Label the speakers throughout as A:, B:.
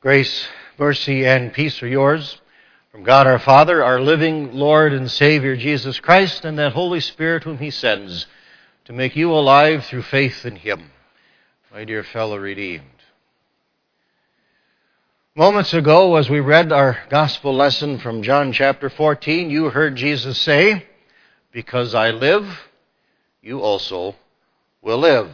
A: Grace, mercy, and peace are yours from God our Father, our living Lord and Savior Jesus Christ, and that Holy Spirit whom He sends to make you alive through faith in Him, my dear fellow redeemed. Moments ago, as we read our gospel lesson from John chapter 14, you heard Jesus say, "Because I live, you also will live."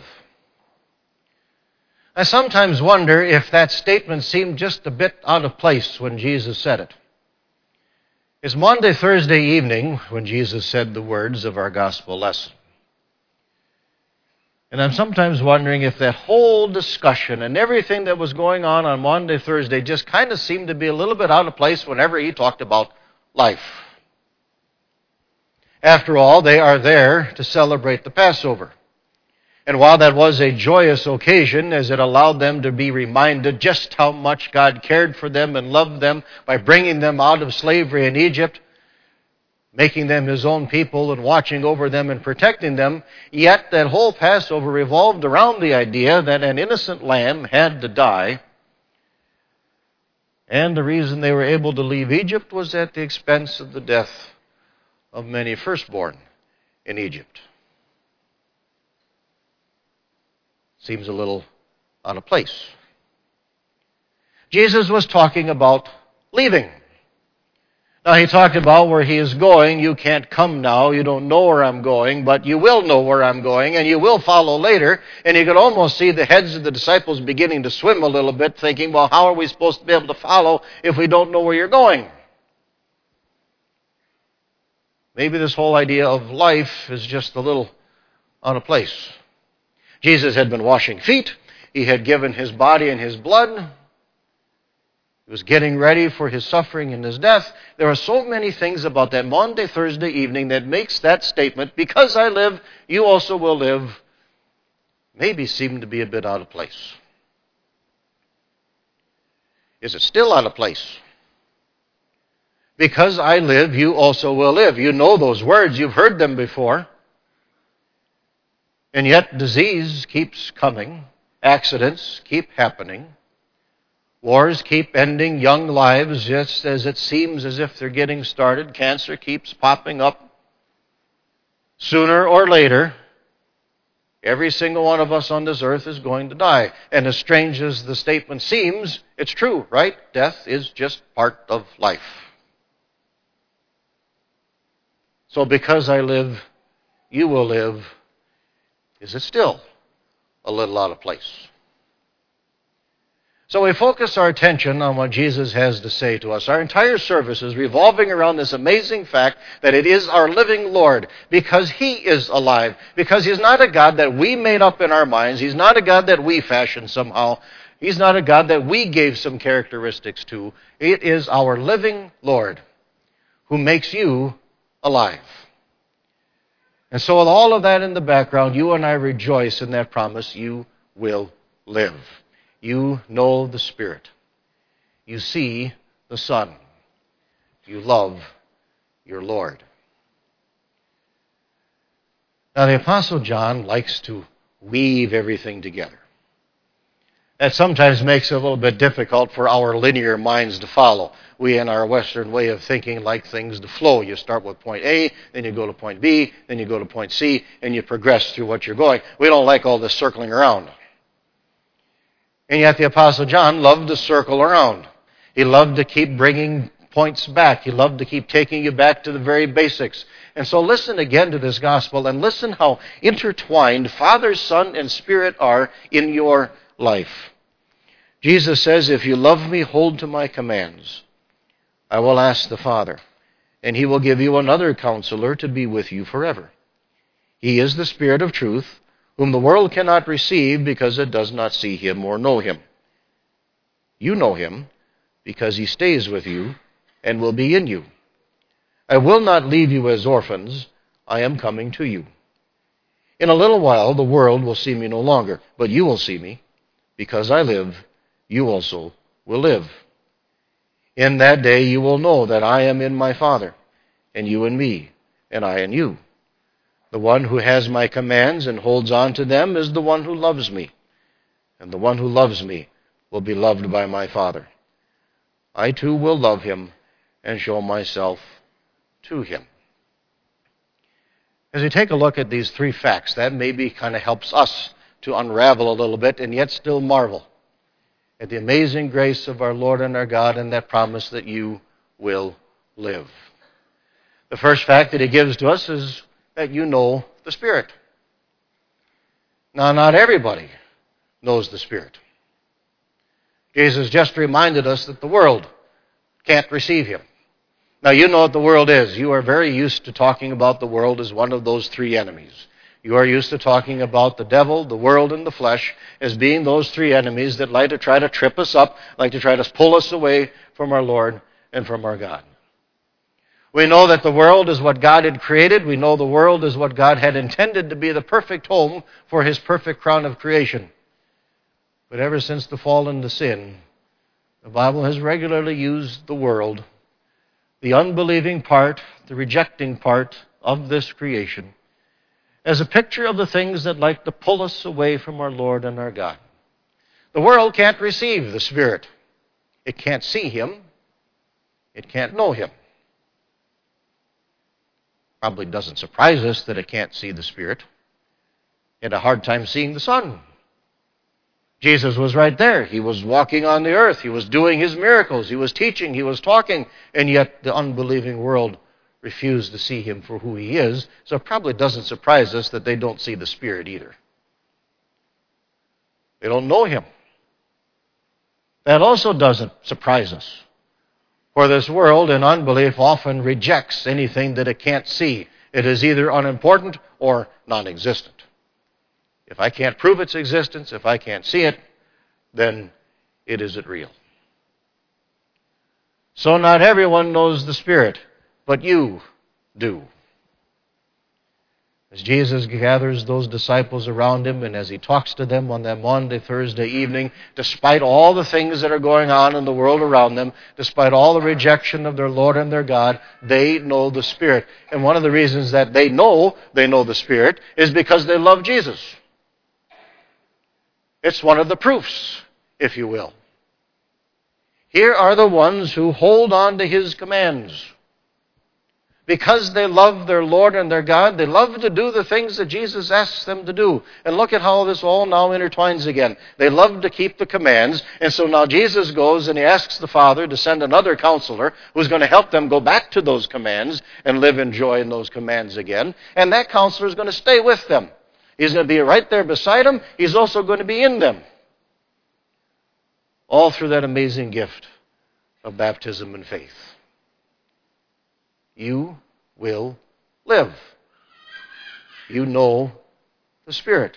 A: I sometimes wonder if that statement seemed just a bit out of place when Jesus said it. It's Maundy Thursday evening when Jesus said the words of our gospel lesson. And I'm sometimes wondering if that whole discussion and everything that was going on Maundy Thursday just kind of seemed to be a little bit out of place whenever he talked about life. After all, they are there to celebrate the Passover. And while that was a joyous occasion, as it allowed them to be reminded just how much God cared for them and loved them by bringing them out of slavery in Egypt, making them His own people and watching over them and protecting them, yet that whole Passover revolved around the idea that an innocent lamb had to die. And the reason they were able to leave Egypt was at the expense of the death of many firstborn in Egypt. Seems a little out of place. Jesus was talking about leaving. Now, He talked about where He is going. You can't come now. You don't know where I'm going, but you will know where I'm going, and you will follow later. And you could almost see the heads of the disciples beginning to swim a little bit, thinking, well, how are we supposed to be able to follow if we don't know where you're going? Maybe this whole idea of life is just a little out of place. Jesus had been washing feet. He had given His body and His blood. He was getting ready for His suffering and His death. There are so many things about that Maundy Thursday evening that makes that statement, "Because I live, you also will live," maybe seem to be a bit out of place. Is it still out of place? Because I live, you also will live. You know those words. You've heard them before. And yet disease keeps coming. Accidents keep happening. Wars keep ending young lives just as it seems as if they're getting started. Cancer keeps popping up. Sooner or later, every single one of us on this earth is going to die. And as strange as the statement seems, it's true, right? Death is just part of life. So because I live, you will live. Is it still a little out of place? So we focus our attention on what Jesus has to say to us. Our entire service is revolving around this amazing fact that it is our living Lord, because He is alive, because He's not a God that we made up in our minds. He's not a God that we fashioned somehow. He's not a God that we gave some characteristics to. It is our living Lord who makes you alive. And so with all of that in the background, you and I rejoice in that promise: you will live. You know the Spirit. You see the Son. You love your Lord. Now, the Apostle John likes to weave everything together. That sometimes makes it a little bit difficult for our linear minds to follow. We, in our Western way of thinking, like things to flow. You start with point A, then you go to point B, then you go to point C, and you progress through what you're going. We don't like all this circling around. And yet the Apostle John loved to circle around. He loved to keep bringing points back. He loved to keep taking you back to the very basics. And so listen again to this gospel, and listen how intertwined Father, Son, and Spirit are in your life. Jesus says, "If you love me, hold to my commands. I will ask the Father, and He will give you another counselor to be with you forever. He is the Spirit of truth, whom the world cannot receive because it does not see Him or know Him. You know Him because He stays with you and will be in you. I will not leave you as orphans. I am coming to you. In a little while the world will see me no longer, but you will see me. Because I live, you also will live. In that day you will know that I am in my Father, and you in me, and I in you. The one who has my commands and holds on to them is the one who loves me. And the one who loves me will be loved by my Father, I too will love him and show myself to him. As we take a look at these three facts, that maybe kind of helps us to unravel a little bit and yet still marvel at the amazing grace of our Lord and our God and that promise that you will live. The first fact that he gives to us is that you know the Spirit. Now, not everybody knows the Spirit. Jesus just reminded us that the world can't receive him. Now, you know what the world is. You are very used to talking about the world as one of those three enemies. You are used to talking about the devil, the world, and the flesh as being those three enemies that like to try to trip us up, like to try to pull us away from our Lord and from our God. We know that the world is what God had created. We know the world is what God had intended to be the perfect home for his perfect crown of creation. But ever since the fall into sin, the Bible has regularly used the world, the unbelieving part, the rejecting part of this creation, as a picture of the things that like to pull us away from our Lord and our God. The world can't receive the Spirit. It can't see him. It can't know him. Probably doesn't surprise us that it can't see the Spirit. It had a hard time seeing the Son. Jesus was right there. He was walking on the earth. He was doing his miracles. He was teaching. He was talking. And yet the unbelieving world refused to see him for who he is. So it probably doesn't surprise us that they don't see the Spirit either. They don't know him. That also doesn't surprise us. For this world in unbelief often rejects anything that it can't see. It is either unimportant or non-existent. If I can't prove its existence, if I can't see it, then it isn't real. So not everyone knows the Spirit, but you do. As Jesus gathers those disciples around him and as he talks to them on that Maundy, Thursday evening, despite all the things that are going on in the world around them, despite all the rejection of their Lord and their God, they know the Spirit. And one of the reasons that they know the Spirit is because they love Jesus. It's one of the proofs, if you will. Here are the ones who hold on to his commands. Because they love their Lord and their God, they love to do the things that Jesus asks them to do. And look at how this all now intertwines again. They love to keep the commands, and so now Jesus goes and he asks the Father to send another counselor who's going to help them go back to those commands and live in joy in those commands again. And that counselor is going to stay with them. He's going to be right there beside them. He's also going to be in them. All through that amazing gift of baptism and faith. You will live. You know the Spirit.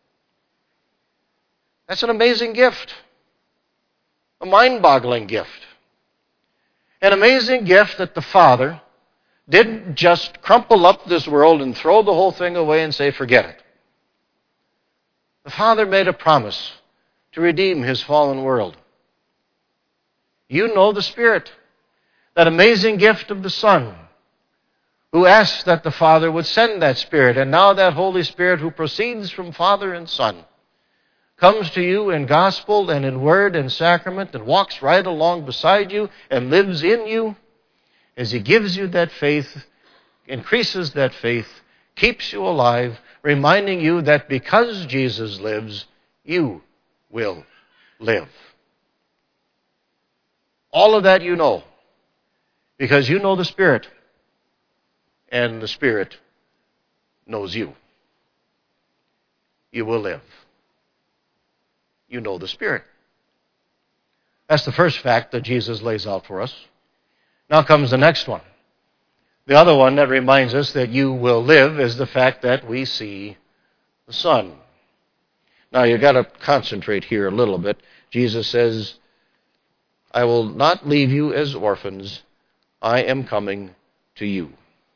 A: That's an amazing gift. A mind-boggling gift. An amazing gift that the Father didn't just crumple up this world and throw the whole thing away and say, forget it. The Father made a promise to redeem his fallen world. You know the Spirit. That amazing gift of the Son, who asked that the Father would send that Spirit. And now that Holy Spirit who proceeds from Father and Son comes to you in gospel and in word and sacrament and walks right along beside you and lives in you as he gives you that faith, increases that faith, keeps you alive, reminding you that because Jesus lives, you will live. All of that you know, because you know the Spirit, and the Spirit knows you. You will live. You know the Spirit. That's the first fact that Jesus lays out for us. Now comes the next one. The other one that reminds us that you will live is the fact that we see the Son. Now you've got to concentrate here a little bit. Jesus says, I will not leave you as orphans. I am coming to you.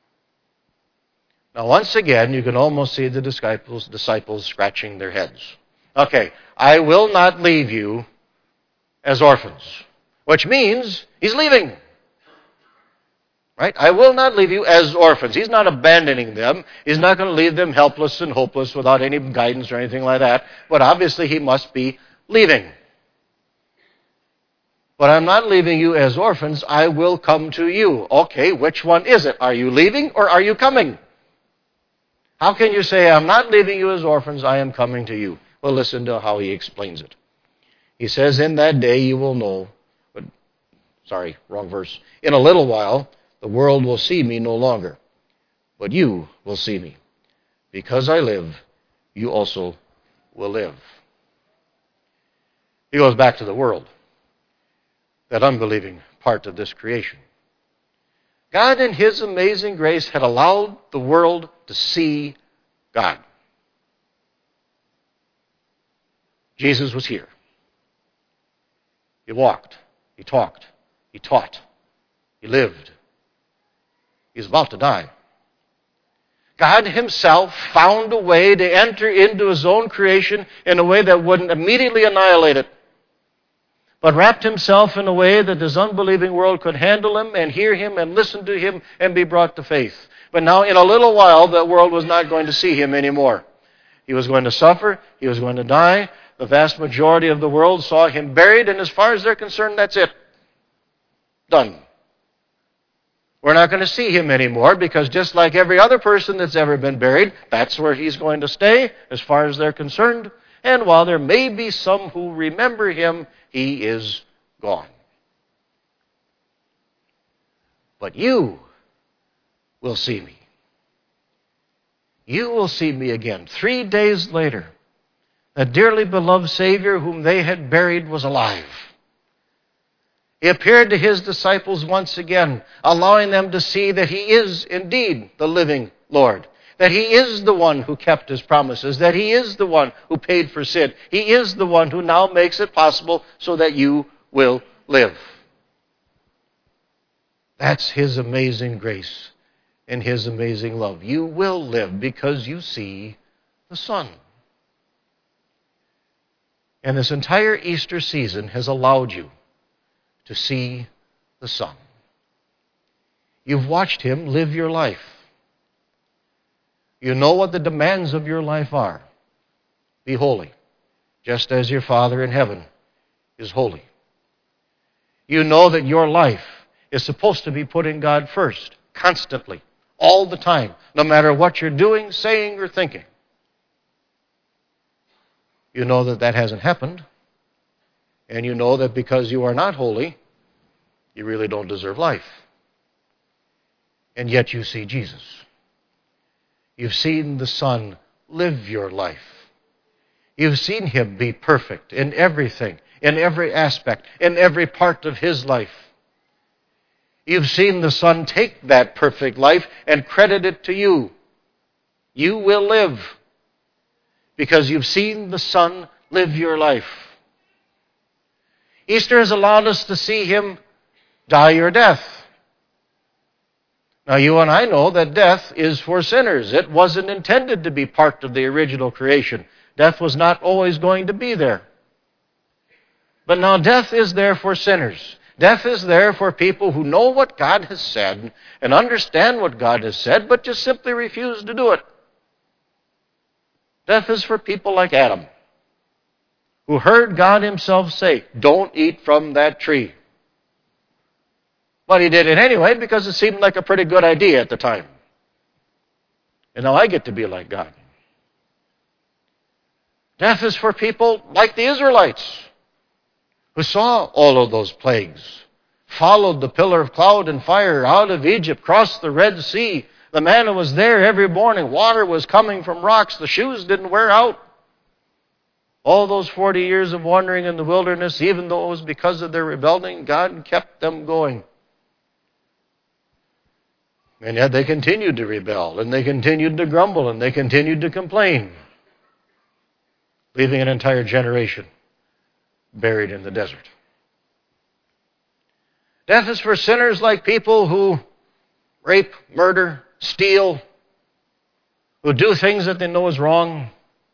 A: Now once again, you can almost see the disciples scratching their heads. Okay, I will not leave you as orphans, which means he's leaving. Right? I will not leave you as orphans. He's not abandoning them. He's not going to leave them helpless and hopeless without any guidance or anything like that. But obviously he must be leaving. But I'm not leaving you as orphans. I will come to you. Okay, which one is it? Are you leaving or are you coming? How can you say, I'm not leaving you as orphans, I am coming to you? Well, listen to how he explains it. He says, in that day you will know, wrong verse. In a little while, the world will see me no longer, but you will see me. Because I live, you also will live. He goes back to the world, that unbelieving part of this creation. God in his amazing grace had allowed the world to see God. Jesus was here. He walked. He talked. He taught. He lived. He was about to die. God himself found a way to enter into his own creation in a way that wouldn't immediately annihilate it, but wrapped himself in a way that this unbelieving world could handle him and hear him and listen to him and be brought to faith. But now, in a little while, the world was not going to see him anymore. He was going to suffer. He was going to die. The vast majority of the world saw him buried, and as far as they're concerned, that's it. Done. We're not going to see him anymore because just like every other person that's ever been buried, that's where he's going to stay as far as they're concerned. And while there may be some who remember him, he is gone. But you will see me. You will see me again. 3 days later, the dearly beloved Savior whom they had buried was alive. He appeared to his disciples once again, allowing them to see that he is indeed the living Lord, that he is the one who kept his promises, that he is the one who paid for sin. He is the one who now makes it possible so that you will live. That's his amazing grace and his amazing love. You will live because you see the Son. And this entire Easter season has allowed you to see the Son. You've watched him live your life. You know what the demands of your life are. Be holy, just as your Father in heaven is holy. You know that your life is supposed to be putting God first, constantly, all the time, no matter what you're doing, saying, or thinking. You know that that hasn't happened. And you know that because you are not holy, you really don't deserve life. And yet you see Jesus. You've seen the Son live your life. You've seen him be perfect in everything, in every aspect, in every part of his life. You've seen the Son take that perfect life and credit it to you. You will live because you've seen the Son live your life. Easter has allowed us to see him die your death. Now, you and I know that death is for sinners. It wasn't intended to be part of the original creation. Death was not always going to be there. But now death is there for sinners. Death is there for people who know what God has said and understand what God has said, but just simply refuse to do it. Death is for people like Adam, who heard God himself say, don't eat from that tree. But he did it anyway because it seemed like a pretty good idea at the time. And now I get to be like God. Death is for people like the Israelites, who saw all of those plagues, followed the pillar of cloud and fire out of Egypt, crossed the Red Sea. The manna was there every morning. Water was coming from rocks. The shoes didn't wear out. All those 40 years of wandering in the wilderness, even though it was because of their rebellion, God kept them going. And yet they continued to rebel, and they continued to grumble, and they continued to complain, leaving an entire generation buried in the desert. Death is for sinners like people who rape, murder, steal, who do things that they know is wrong.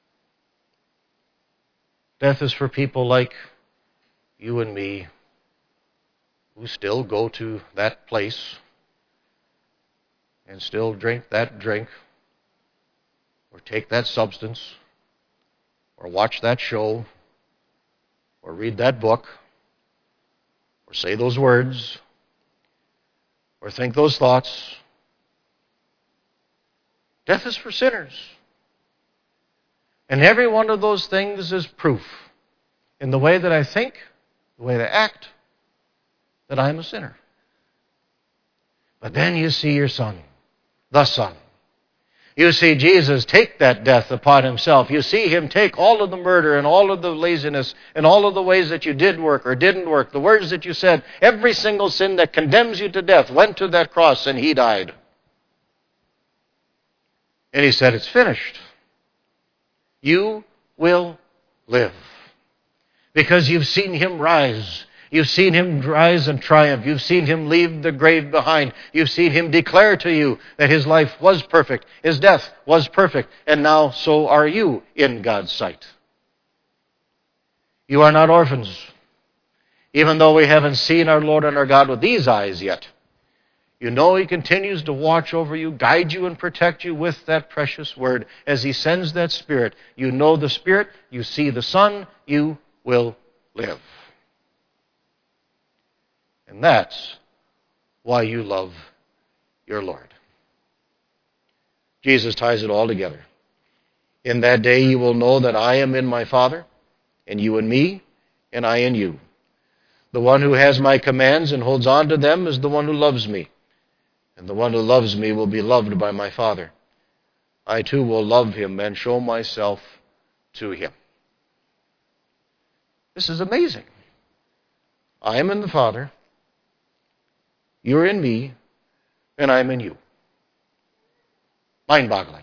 A: Death is for people like you and me who still go to that place and still drink that drink or take that substance or watch that show or read that book say those words, or think those thoughts. Death is for sinners. And every one of those things is proof in the way that I think, the way that I act, that I am a sinner. But then you see your Son, the Son. You see Jesus take that death upon himself. You see him take all of the murder and all of the laziness and all of the ways that you did work or didn't work, the words that you said, every single sin that condemns you to death went to that cross and he died. And he said, it's finished. You will live. Because you've seen him rise. You've seen him rise and triumph. You've seen him leave the grave behind. You've seen him declare to you that his life was perfect. His death was perfect. And now so are you in God's sight. You are not orphans. Even though we haven't seen our Lord and our God with these eyes yet. You know he continues to watch over you, guide you, and protect you with that precious word. As he sends that Spirit, you know the Spirit, you see the Son, you will live. And that's why you love your Lord. Jesus ties it all together. In that day you will know that I am in my Father, and you in me, and I in you. The one who has my commands and holds on to them is the one who loves me. And the one who loves me will be loved by my Father. I too will love him and show myself to him. This is amazing. I am in the Father, you're in me, and I'm in you. Mind-boggling.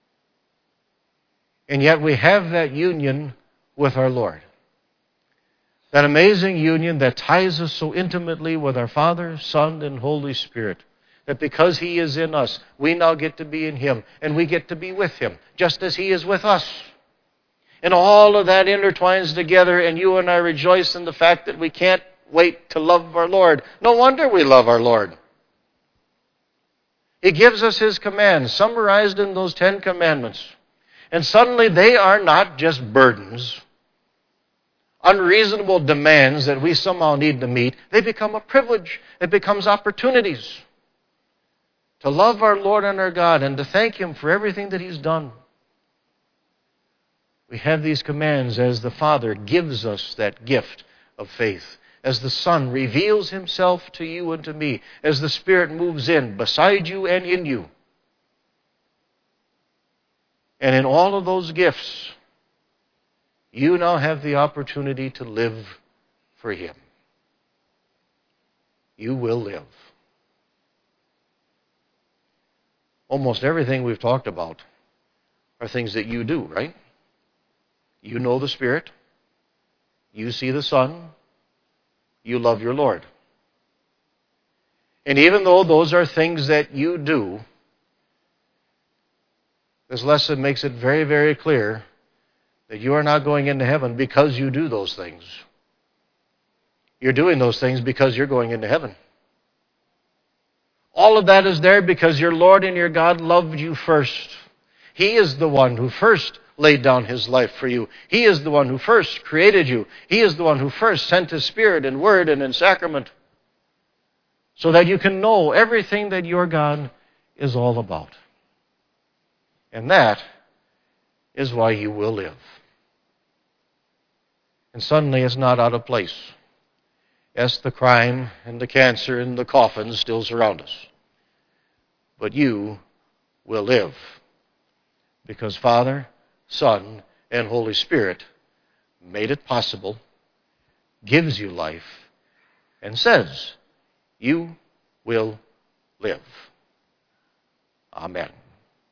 A: And yet we have that union with our Lord. That amazing union that ties us so intimately with our Father, Son, and Holy Spirit. That because he is in us, we now get to be in him, and we get to be with him, just as he is with us. And all of that intertwines together, and you and I rejoice in the fact that we can't wait to love our Lord. No wonder we love our Lord. He gives us his commands, summarized in those 10 commandments. And suddenly they are not just burdens, unreasonable demands that we somehow need to meet. They become a privilege. It becomes opportunities to love our Lord and our God and to thank him for everything that he's done. We have these commands as the Father gives us that gift of faith, as the Son reveals himself to you and to me, as the Spirit moves in beside you and in you. And in all of those gifts, you now have the opportunity to live for him. You will live. Almost everything we've talked about are things that you do, right? You know the Spirit. You see the Son. You love your Lord. And even though those are things that you do, this lesson makes it very, very clear that you are not going into heaven because you do those things. You're doing those things because you're going into heaven. All of that is there because your Lord and your God loved you first. He is the one who first laid down his life for you. He is the one who first created you. He is the one who first sent his Spirit in word and in sacrament so that you can know everything that your God is all about. And that is why you will live. And suddenly it's not out of place. Yes, the crime and the cancer and the coffins still surround us. But you will live. Because Father, Son, and Holy Spirit made it possible, gives you life, and says, you will live. Amen.